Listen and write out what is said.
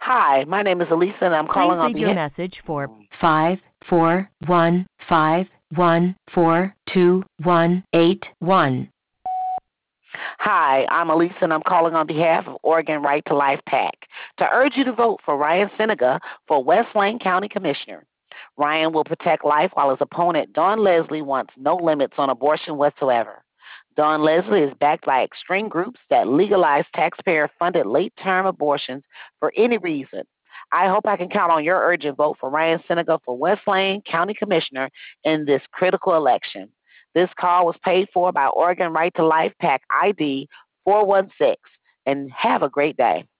Hi, my name is Elisa, and I'm Please calling on leave your behalf. message for 54151422181. Hi, I'm Elisa, and I'm calling on behalf of Oregon Right to Life PAC to urge you to vote for Ryan Seneca for West Lane County Commissioner. Ryan will protect life while his opponent, Don Leslie, wants no limits on abortion whatsoever. Don Leslie is backed by extreme groups that legalize taxpayer funded late term abortions for any reason. I hope I can count on your urgent vote for Ryan Seneca for West Lane County Commissioner in this critical election. This call was paid for by Oregon Right to Life PAC ID 416. And have a great day.